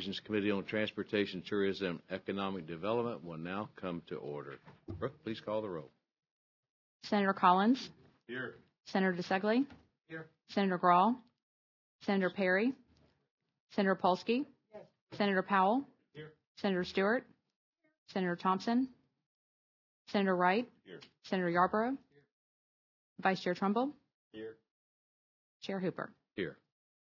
Committee on Transportation, Tourism, and Economic Development will now come to order. Brooke, please call the roll. Senator Collins. Here. Senator DeSegle. Here. Senator Grahl. Senator Perry. Senator Polsky. Yes. Senator Powell. Here. Senator Stewart. Senator Thompson. Senator Wright. Here. Senator Yarborough. Here. Vice Chair Trumbull. Here. Chair Hooper. Here.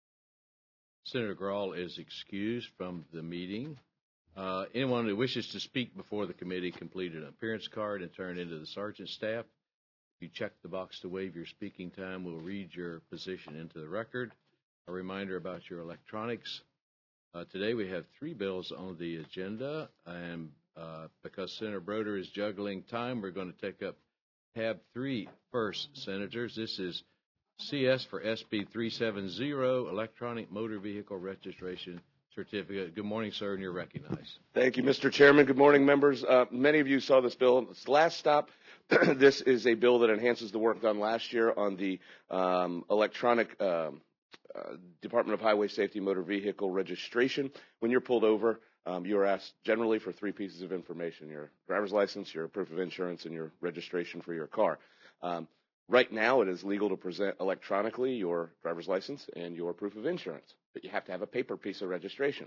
Senator Grahl is excused from the meeting. Anyone who wishes to speak before the committee complete an appearance card and turn it into the sergeant staff. If you check the box to waive your speaking time, we'll read your position into the record. A reminder about your electronics. Today we have 3 bills on the agenda, and because Senator Broder is juggling time, we're going to take up tab 3 first, Senators. This is CS for SB 370, Electronic Motor Vehicle Registration Certificate. Good morning, sir, and you're recognized. Thank you, Mr. Chairman. Good morning, members. Many of you saw this bill. It's the last stop. This is a bill that enhances the work done last year on the electronic Department of Highway Safety Motor Vehicle Registration. When you're pulled over, you are asked generally for 3 pieces of information: your driver's license, your proof of insurance, and your registration for your car. Right now, it is legal to present electronically your driver's license and your proof of insurance, but you have to have a paper piece of registration.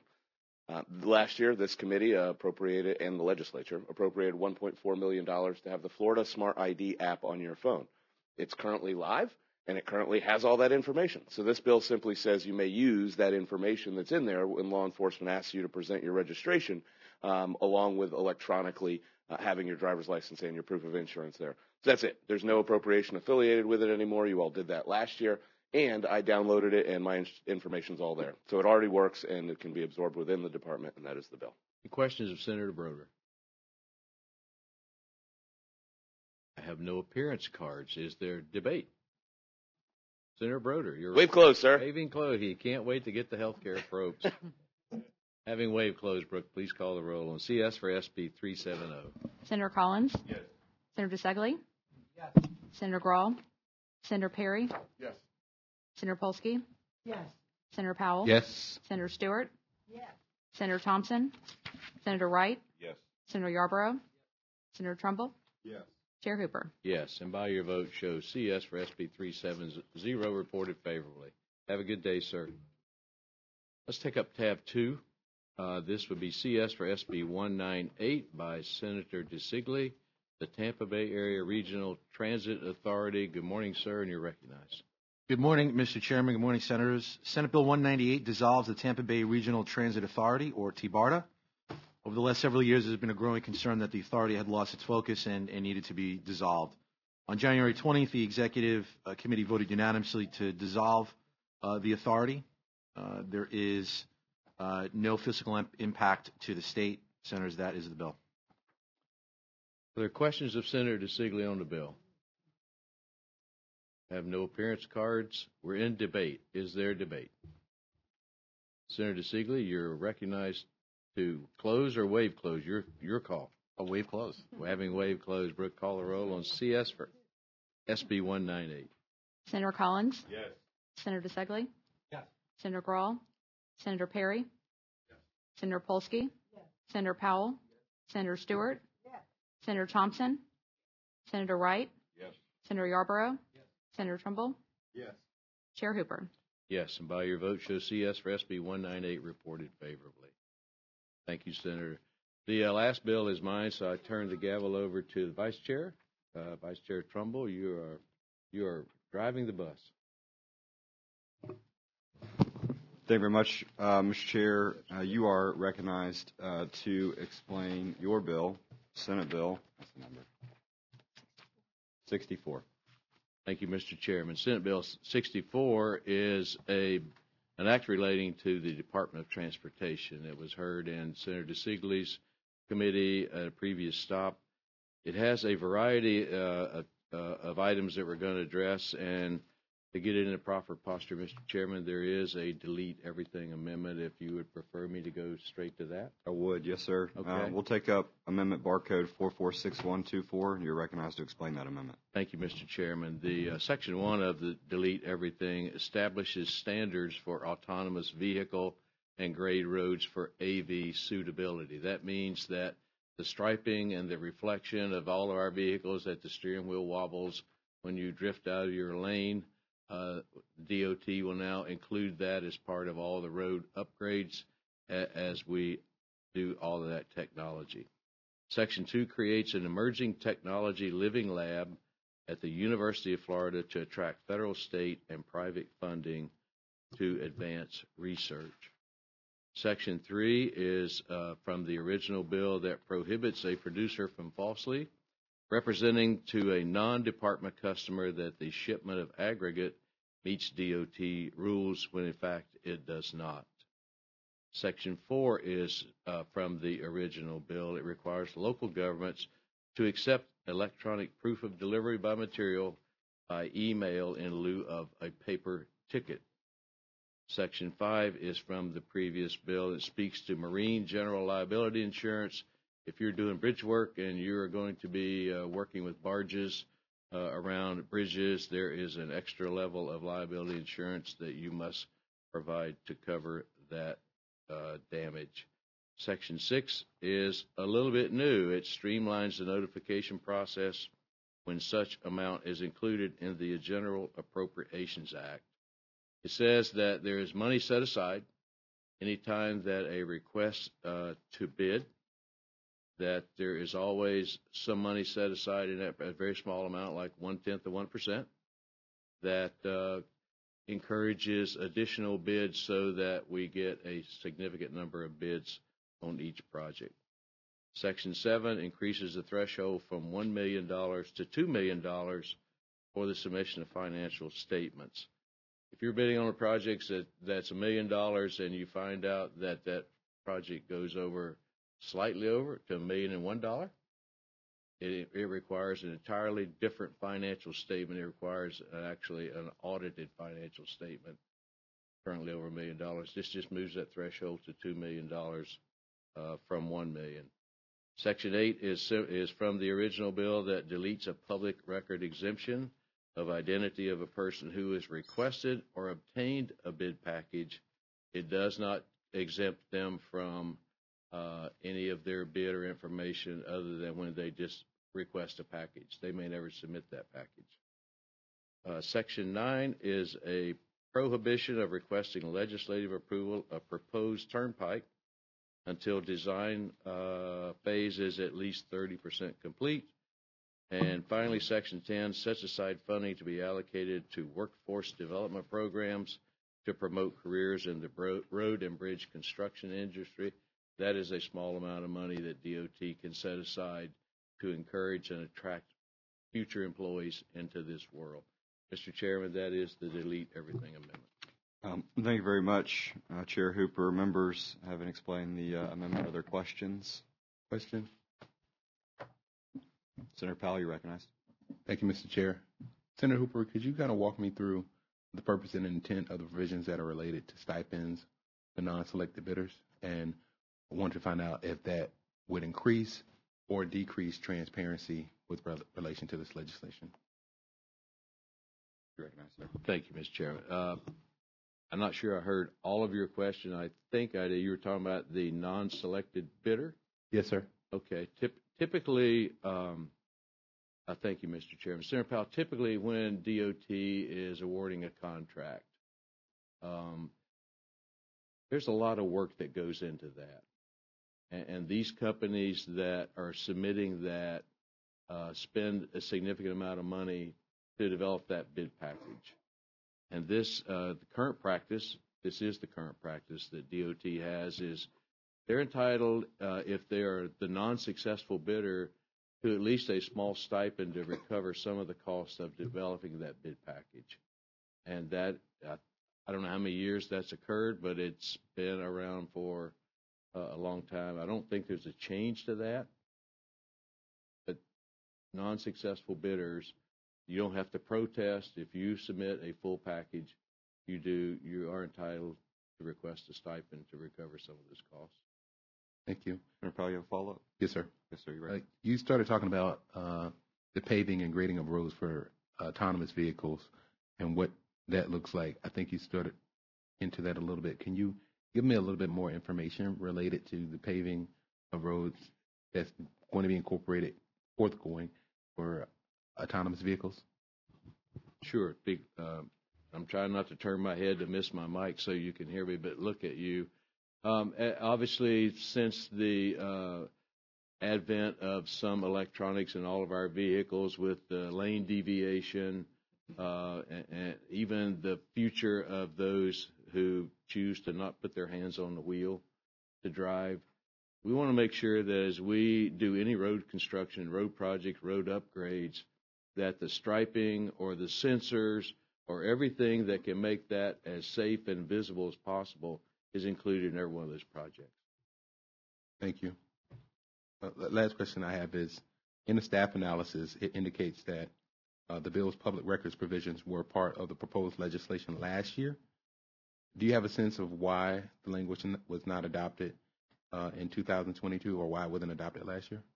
Last year, this committee appropriated, and the legislature appropriated $1.4 million to have the Florida Smart ID app on your phone. It's currently live, and it currently has all that information. So this bill simply says you may use that information that's in there when law enforcement asks you to present your registration, along with electronically having your driver's license and your proof of insurance there. So that's it. There's no appropriation affiliated with it anymore. You all did that last year, and I downloaded it, and my information's all there. So it already works, and it can be absorbed within the department, and that is the bill. Any questions of Senator Broder? I have no appearance cards. Is there debate? Senator Broder, you're wave closed, sir. Waving closed. He can't wait to get the health care probes. Having wave closed, Brooke, please call the roll on CS for SB 370. Senator Collins. Yes. Senator DeSegle. Yes. Senator Grahl. Senator Perry. Yes. Senator Polsky. Yes. Senator Powell. Yes. Senator Stewart. Yes. Senator Thompson. Senator Wright. Yes. Senator Yarborough. Senator Trumbull. Yes. Chair Hooper. Yes, and by your vote, show CS for SB 370 reported favorably. Have a good day, sir. Let's take up tab 2. This would be CS for SB 198 by Senator DeSigley, the Tampa Bay Area Regional Transit Authority. Good morning, sir, and you're recognized. Good morning, Mr. Chairman. Good morning, Senators. Senate Bill 198 dissolves the Tampa Bay Regional Transit Authority, or TBARTA. Over the last several years, there's been a growing concern that the authority had lost its focus and needed to be dissolved. On January 20th, the Executive Committee voted unanimously to dissolve the authority. There is no fiscal impact to the state. Senators, that is the bill. Are there questions of Senator DeSigley on the bill? Have no appearance cards. We're in debate. Is there debate? Senator DeSigley, you're recognized to close or waive close. Your call. A waive close. We're having waive close. Brooke, call the roll on CS for SB 198. Senator Collins. Yes. Senator DeSegle. Yes. Senator Grahl. Senator Perry. Yes. Senator Polsky. Yes. Senator Powell. Yes. Senator Stewart. Yes. Senator Thompson. Senator Wright. Yes. Senator Yarborough. Yes. Senator Trumbull. Yes. Chair Hooper. Yes, and by your vote, show CS for SB 198 reported favorably. Thank you, Senator. The last bill is mine, so I turn the gavel over to the Vice Chair. Vice Chair Trumbull, you are driving the bus. Thank you very much, Mr. Chair. You are recognized to explain your bill, Senate Bill. What's the number? 64. Thank you, Mr. Chairman. Senate Bill 64 is an act relating to the Department of Transportation. It was heard in Senator DeSigley's committee at a previous stop. It has a variety of items that we're going to address, and to get it in a proper posture, Mr. Chairman, there is a delete everything amendment if you would prefer me to go straight to that. I would, yes, sir. Okay. We'll take up Amendment Barcode 446124, and you're recognized to explain that amendment. Thank you, Mr. Chairman. The Section 1 of the delete everything establishes standards for autonomous vehicle and grade roads for AV suitability. That means that the striping and the reflection of all of our vehicles, that the steering wheel wobbles when you drift out of your lane, DOT will now include that as part of all the road upgrades as we do all of that technology. Section 2 creates an emerging technology living lab at the University of Florida to attract federal, state, and private funding to advance research. Section 3 is from the original bill that prohibits a producer from falsely representing to a non-department customer that the shipment of aggregate meets DOT rules when in fact it does not. Section 4 is from the original bill. It requires local governments to accept electronic proof of delivery by material by email in lieu of a paper ticket. Section 5 is from the previous bill. It speaks to marine general liability insurance. If you're doing bridge work and you're going to be working with barges around bridges, there is an extra level of liability insurance that you must provide to cover that damage. Section 6 is a little bit new. It streamlines the notification process when such amount is included in the General Appropriations Act. It says that there is money set aside anytime that a request to bid, that there is always some money set aside in a very small amount, like 1/10 of 1%, that encourages additional bids so that we get a significant number of bids on each project. Section 7 increases the threshold from $1 million to $2 million for the submission of financial statements. If you're bidding on a project that's $1 million and you find out that that project goes over, slightly over to $1,001, it requires an entirely different financial statement. It requires actually an audited financial statement, currently over $1 million. This just moves that threshold to $2 million from $1 million. Section 8 is from the original bill that deletes a public record exemption of identity of a person who has requested or obtained a bid package. It does not exempt them from any of their bid or information other than when they just request a package. They may never submit that package. Section 9 is a prohibition of requesting legislative approval of proposed turnpike until design phase is at least 30% complete. And finally, Section 10 sets aside funding to be allocated to workforce development programs to promote careers in the road and bridge construction industry. That is a small amount of money that DOT can set aside to encourage and attract future employees into this world. Mr. Chairman, that is the delete everything amendment. Thank you very much, Chair Hooper. Members haven't explained the amendment. Are there questions? Question? Senator Powell, you're recognized. Thank you, Mr. Chair. Senator Hooper, could you kind of walk me through the purpose and intent of the provisions that are related to stipends for non-selected bidders? And I want to find out if that would increase or decrease transparency with relation to this legislation. You're recognized, sir. Thank you, Mr. Chairman. I'm not sure I heard all of your question. I think I did. You were talking about the non-selected bidder? Yes, sir. Okay. Typically, thank you, Mr. Chairman. Senator Powell, typically when DOT is awarding a contract, there's a lot of work that goes into that. And these companies that are submitting that spend a significant amount of money to develop that bid package. And this, the current practice, this is the current practice that DOT has, is they're entitled, if they are the non-successful bidder, to at least a small stipend to recover some of the cost of developing that bid package. And that, I don't know how many years that's occurred, but it's been around for a long time. I don't think there's a change to that. But non-successful bidders, you don't have to protest. If you submit a full package, you are entitled to request a stipend to recover some of this cost. Thank you. Senator Powell, you have a follow-up? Yes, sir. Yes, sir. You're right. You started talking about the paving and grading of roads for autonomous vehicles and what that looks like. I think you started into that a little bit. Can you give me a little bit more information related to the paving of roads that's going to be incorporated forthgoing for autonomous vehicles? Sure. I'm trying not to turn my head to miss my mic so you can hear me, but look at you. Obviously, since the advent of some electronics in all of our vehicles with lane deviation, and even the future of those who choose to not put their hands on the wheel to drive, we want to make sure that as we do any road construction, road project, road upgrades, that the striping or the sensors or everything that can make that as safe and visible as possible is included in every one of those projects. Thank you. The last question I have is, in the staff analysis, it indicates that the bill's public records provisions were part of the proposed legislation last year. Do you have a sense of why the language was not adopted in 2022, or why it wasn't adopted last year?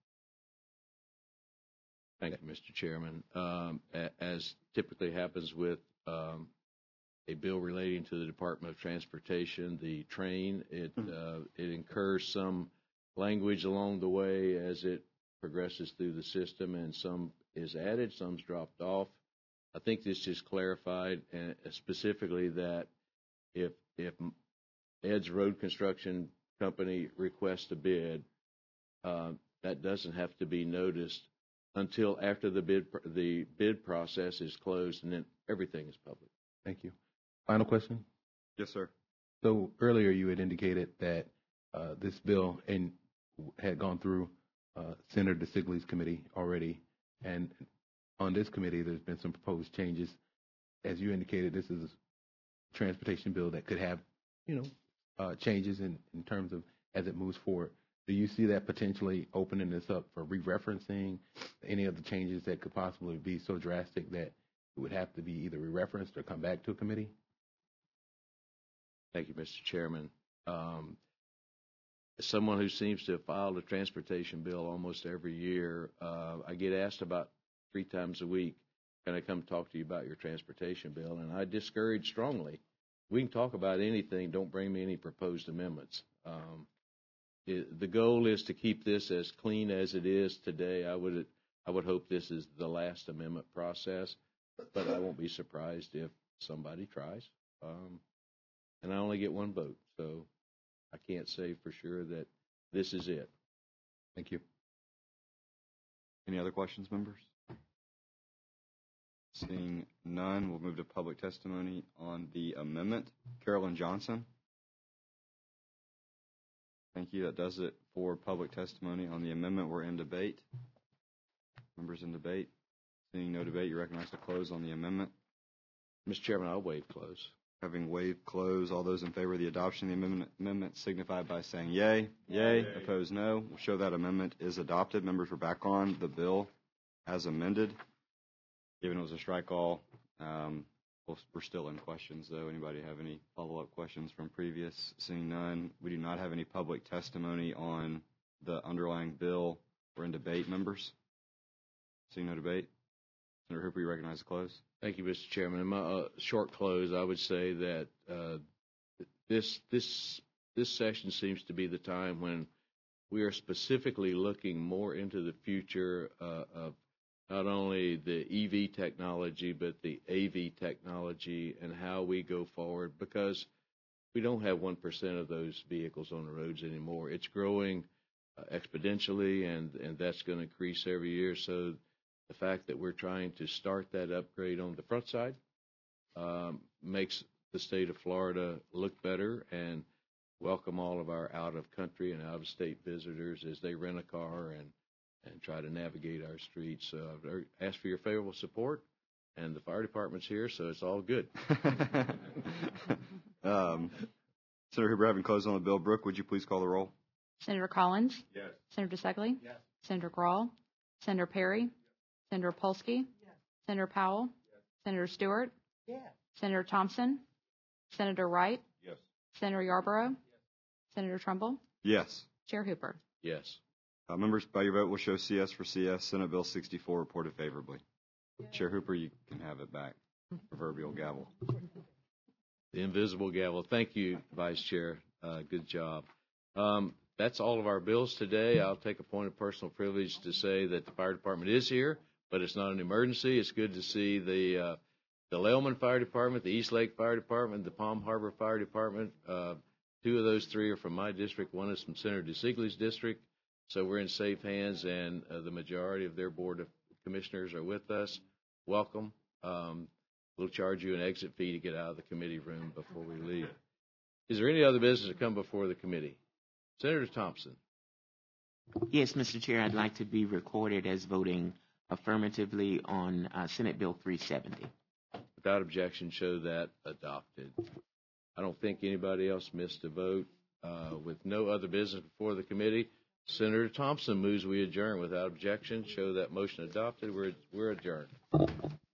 Thank you, Mr. Chairman. As typically happens with a bill relating to the Department of Transportation, the train, it incurs some language along the way as it progresses through the system, and some is added, some's dropped off. I think this just clarified specifically that if Ed's Road Construction Company requests a bid, that doesn't have to be noticed until after the bid process is closed, and then everything is public. Thank you. Final question? Yes, sir. So earlier you had indicated that this bill had gone through Senator DeSigley's committee already, and on this committee there's been some proposed changes. As you indicated, this is a transportation bill that could have, changes in terms of as it moves forward. Do you see that potentially opening this up for re-referencing any of the changes that could possibly be so drastic that it would have to be either re-referenced or come back to a committee? Thank you, Mr. Chairman. As someone who seems to have filed a transportation bill almost every year, I get asked about 3 times a week, can I come talk to you about your transportation bill? And I discourage strongly. We can talk about anything. Don't bring me any proposed amendments. The goal is to keep this as clean as it is today. I would hope this is the last amendment process, but I won't be surprised if somebody tries. And I only get 1 vote, so I can't say for sure that this is it. Thank you. Any other questions, members? Seeing none, we'll move to public testimony on the amendment. Carolyn Johnson. Thank you. That does it for public testimony on the amendment. We're in debate. Members in debate. Seeing no debate, you recognize to close on the amendment. Mr. Chairman, I'll waive close. Having waived close, all those in favor of the adoption of the amendment signify by saying yay. Yay. Opposed, no. We'll show that amendment is adopted. Members, we're back on the bill as amended. Given it was a strike all, we're still in questions, though. Anybody have any follow-up questions from previous? Seeing none, we do not have any public testimony on the underlying bill. We're in debate, members. Seeing no debate. Senator Hooper, you recognize the close. Thank you, Mr. Chairman. In my short close, I would say that this session seems to be the time when we are specifically looking more into the future of not only the EV technology, but the AV technology and how we go forward, because we don't have 1% of those vehicles on the roads anymore. It's growing exponentially, and that's going to increase every year. So the fact that we're trying to start that upgrade on the front side makes the state of Florida look better and welcome all of our out-of-country and out-of-state visitors as they rent a car and try to navigate our streets. So I ask for your favorable support, and the fire department's here, so it's all good. Senator Hooper, having closed on the bill, Brooke, would you please call the roll? Senator Collins? Yes. Senator DeSigley? Yes. Senator Grahl? Senator Perry? Yes. Senator Polsky? Yes. Senator Powell? Yes. Senator Stewart? Yes. Senator Thompson? Senator Wright? Yes. Senator Yarborough? Yes. Senator Trumbull? Yes. Chair Hooper? Yes. Members, by your vote, we'll show CS for CS. Senate Bill 64 reported favorably. Yes. Chair Hooper, you can have it back. Proverbial gavel. The invisible gavel. Thank you, Vice Chair. Good job. That's all of our bills today. I'll take a point of personal privilege to say that the fire department is here, but it's not an emergency. It's good to see the Lelman Fire Department, the East Lake Fire Department, the Palm Harbor Fire Department. Two of those three are from my district. One is from Senator DeSigley's district. So we're in safe hands, and the majority of their board of commissioners are with us. Welcome. We'll charge you an exit fee to get out of the committee room before we leave. Is there any other business to come before the committee? Senator Thompson. Yes, Mr. Chair, I'd like to be recorded as voting affirmatively on Senate Bill 370. Without objection, show that adopted. I don't think anybody else missed a vote. With no other business before the committee, Senator Thompson moves we adjourn. Without objection, show that motion adopted. We're adjourned.